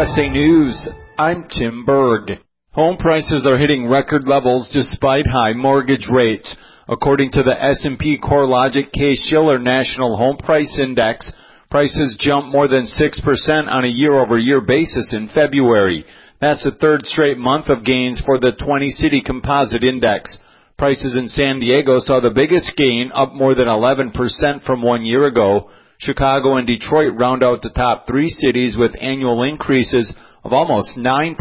USA News, I'm Tim Berg. Home prices are hitting record levels despite high mortgage rates. According to the S&P CoreLogic Case-Shiller National Home Price Index, prices jumped more than 6% on a year-over-year basis in February. That's the third straight month of gains for the 20-city composite index. Prices in San Diego saw the biggest gain, up more than 11% from 1 year ago. Chicago and Detroit round out the top three cities with annual increases of almost 9%.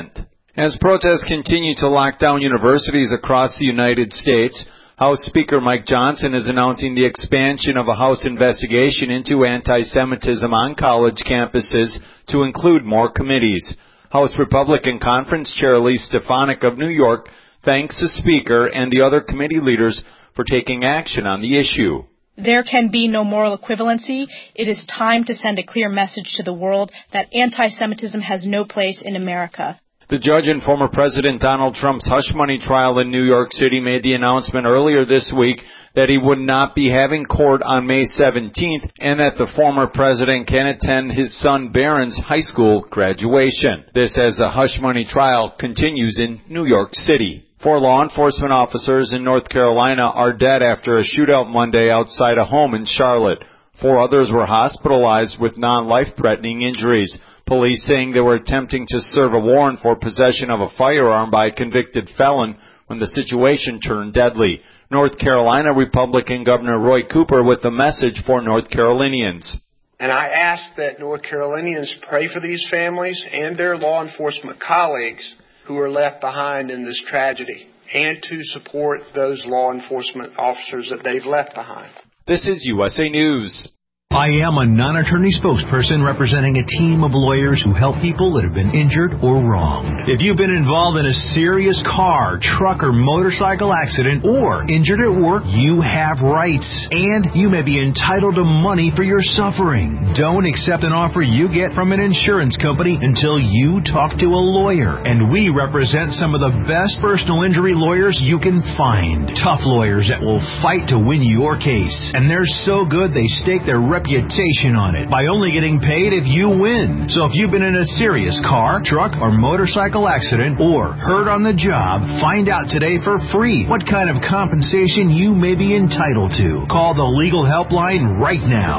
As protests continue to lock down universities across the United States, House Speaker Mike Johnson is announcing the expansion of a House investigation into anti-Semitism on college campuses to include more committees. House Republican Conference Chair Elise Stefanik of New York thanks the Speaker and the other committee leaders for taking action on the issue. There can be no moral equivalency. It is time to send a clear message to the world that anti-Semitism has no place in America. The judge in former President Donald Trump's hush money trial in New York City made the announcement earlier this week that he would not be having court on May 17th and that the former president can attend his son Barron's high school graduation. This as the hush money trial continues in New York City. 4 law enforcement officers in North Carolina are dead after a shootout Monday outside a home in Charlotte. 4 others were hospitalized with non-life-threatening injuries. Police saying they were attempting to serve a warrant for possession of a firearm by a convicted felon when the situation turned deadly. North Carolina Republican Governor Roy Cooper with a message for North Carolinians. And I ask that North Carolinians pray for these families and their law enforcement colleagues who are left behind in this tragedy, and to support those law enforcement officers that they've left behind. This is USA News. I am a non-attorney spokesperson representing a team of lawyers who help people that have been injured or wronged. If you've been involved in a serious car, truck, or motorcycle accident or injured at work, you have rights, and you may be entitled to money for your suffering. Don't accept an offer you get from an insurance company until you talk to a lawyer, and we represent some of the best personal injury lawyers you can find. Tough lawyers that will fight to win your case, and they're so good they stake their reputation on it by only getting paid if you win. So if you've been in a serious car, truck, or motorcycle accident or hurt on the job, find out today for free what kind of compensation you may be entitled to. Call the legal helpline right now.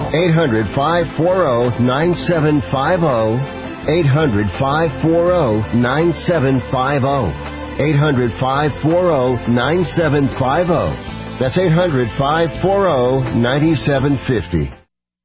800-540-9750. 800-540-9750. 800-540-9750. That's 800-540-9750.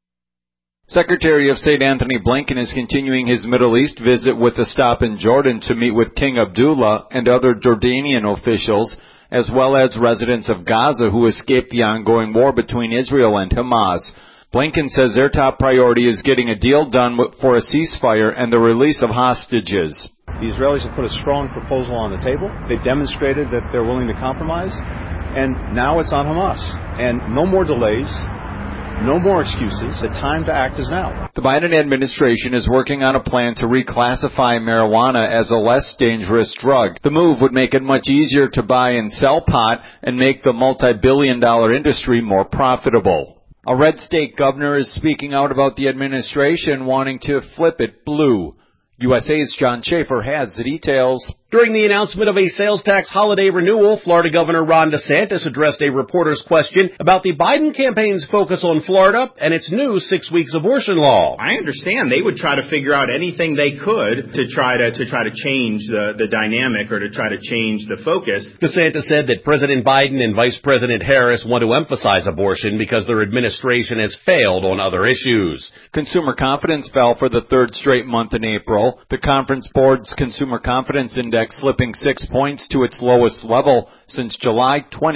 Secretary of State Anthony Blinken is continuing his Middle East visit with a stop in Jordan to meet with King Abdullah and other Jordanian officials, as well as residents of Gaza who escaped the ongoing war between Israel and Hamas. Blinken says their top priority is getting a deal done for a ceasefire and the release of hostages. The Israelis have put a strong proposal on the table. They've demonstrated that they're willing to compromise, and now it's on Hamas. And no more delays. No more excuses. The time to act is now. The Biden administration is working on a plan to reclassify marijuana as a less dangerous drug. The move would make it much easier to buy and sell pot and make the multi-billion-dollar industry more profitable. A red state governor is speaking out about the administration wanting to flip it blue. USA's John Schaefer has the details. During the announcement of a sales tax holiday renewal, Florida Governor Ron DeSantis addressed a reporter's question about the Biden campaign's focus on Florida and its new 6-week abortion law. I understand they would try to figure out anything they could to try to change the dynamic or to try to change the focus. DeSantis said that President Biden and Vice President Harris want to emphasize abortion because their administration has failed on other issues. Consumer confidence fell for the third straight month in April. The Conference Board's Consumer Confidence Index slipping 6 points to its lowest level since July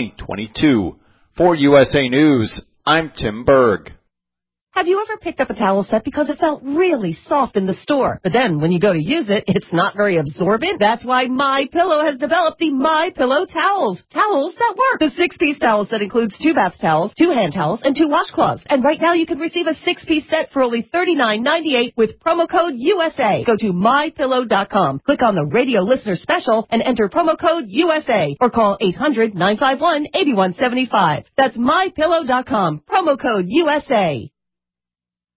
2022. For USA News, I'm Tim Berg. Have you ever picked up a towel set because it felt really soft in the store, but then when you go to use it, it's not very absorbent? That's why MyPillow has developed the MyPillow towels. Towels that work. The 6-piece towel set includes 2 bath towels, 2 hand towels, and 2 washcloths. And right now you can receive a 6-piece set for only $39.98 with promo code USA. Go to MyPillow.com, click on the radio listener special, and enter promo code USA, or call 800-951-8175. That's MyPillow.com, promo code USA.